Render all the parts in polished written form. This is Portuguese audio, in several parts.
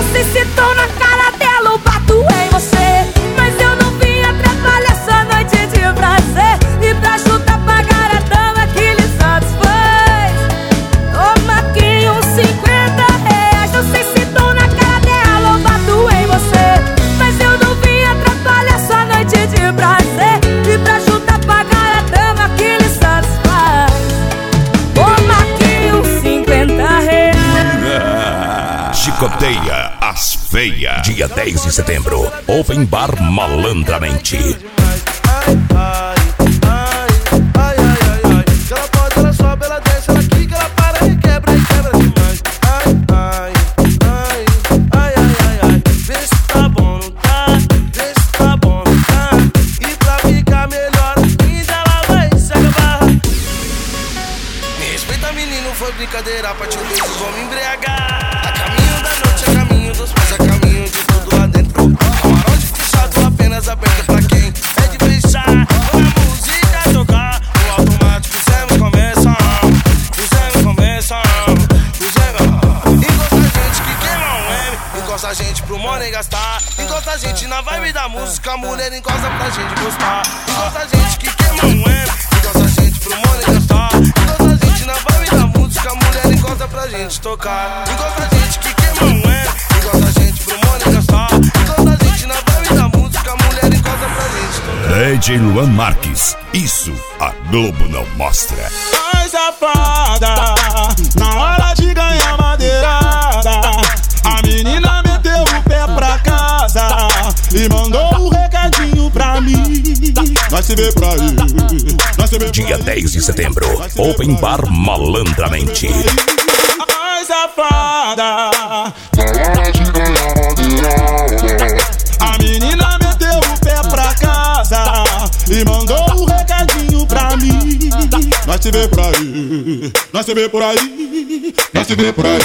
Não sei se tô na cara dela ou bato em você, mas eu não vim atrapalhar essa noite de prazer. E pra chutar pagar a dama que lhe satisfaz. Ô Marquinho, R$50. Não sei se tô na cara dela ou bato em você, mas eu não vim atrapalhar essa noite de prazer. E pra chutar pagar a dama que lhe satisfaz. Ô Marquinho, R$50. Chicoteia as feias. Dia 10 de setembro, Open Bar Malandramente. Ela pode, ela sobe, ela desce, ela quica, ela para e quebra demais. Vê se tá bom, não tá? Vê se tá bom, não tá? E pra ficar melhor ainda, ela vai se acabar. Me respeita, menino, foi brincadeira. A partir de hoje vou me embriagar. A caminho da noite, a caminho dos pés, a caminho de tudo lá dentro. Camarote fechado, apenas aberto pra quem é de fechar. Quando a música tocar, no automático fizemos convenção. Encosta a gente que queima um M, encosta a gente pro money gastar. Encosta a gente na vibe da música, a mulher encosta pra gente gostar. Encosta a gente que queima um M, encosta a gente pro money gastar. Encosta a gente na vibe da música, a mulher encosta pra gente tocar. Encosta a gente que queima um M, encosta a gente pro money gastar. Encosta a gente na vibe da música, a mulher encosta pra gente tocar. DJ Luan Marques, isso a Globo não mostra. Ai, safada, na hora de ganhar madeirada, a menina meteu o pé pra casa e mandou um recadinho pra mim. Nós se vê por aí, nós se vê por aí. Dia 10 de setembro, Open Bar Malandramente. Ai, safada, a menina meteu o pé pra casa e mandou um recadinho pra mim. Nós se vê por aí, nós se vê por aí, nós se vê por aí.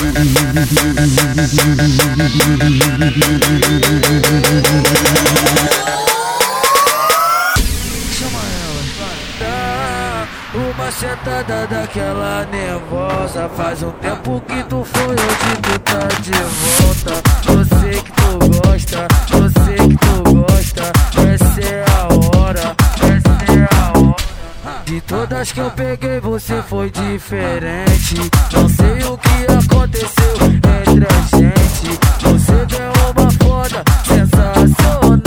Chama ela. Uma sentada daquela nervosa. Faz um tempo que tu foi, hoje tu tá de volta. Eu sei que tu gosta, eu sei que tu gosta. Essa é a hora, essa é a hora. De todas que eu peguei você foi diferente. Não sei o que aconteceu entre a gente. Você é uma foda sensacional.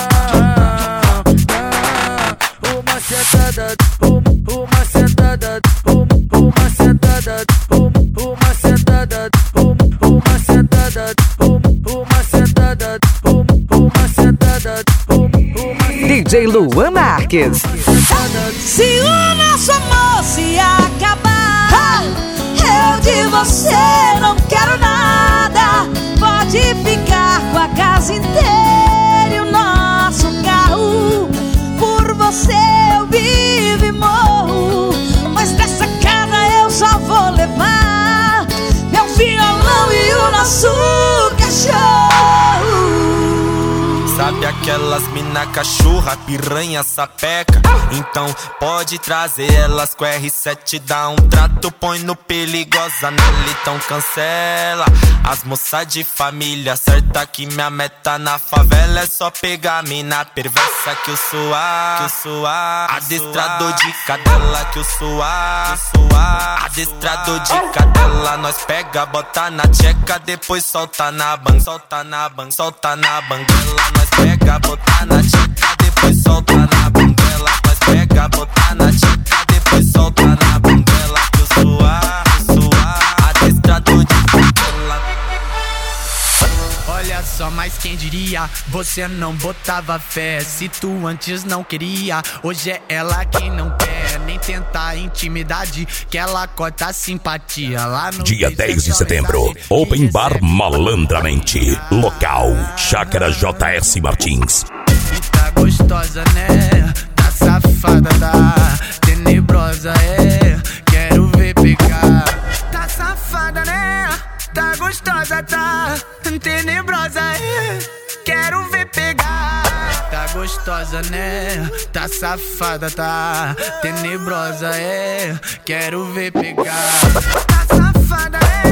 Uma sentada, uma sentada, uma sentada, uma sentada, uma sentada, uma sentada, uma sentada, DJ Luan Marques. Se o nosso amor se acabar, eu de você não quero nada. Pode ficar com a casa inteira e o nosso carro. Por você eu vivo e morro, mas dessa casa eu só vou levar meu violão e o nosso cachorro. Sabe aquelas mina cachorra, piranha, sapeca? Então pode trazer elas com R7, dá um trato, põe no perigosa nele, então cancela. As moças de família, certa que minha meta na favela é só pegar mina perversa que eu suar, adestrador de cadela que eu suar, adestrador de cadela. Nós pega, bota na tcheca, depois solta na banguela, solta na banguela. Nós pega, bota na tcheca, depois solta na banguela. Nós pega, bota na tcheca, depois solta na banguela. Eu suar, adestrador de cadela. Olha só, mas quem diria, você não botava fé. Se tu antes não queria, hoje é ela quem não quer nem tentar intimidade, que ela corta a simpatia lá no Dia 10 de setembro, Open Bar Malandramente. Local, Chácara JS Martins. E tá gostosa, né? Tá safada, tá tenebrosa, é. Quero ver pegar. Tá safada, né? Tá gostosa, tá tenebrosa, é. Quero ver pegar. Tá gostosa, né? Tá safada, tá tenebrosa, é. Quero ver pegar. Tá safada, é.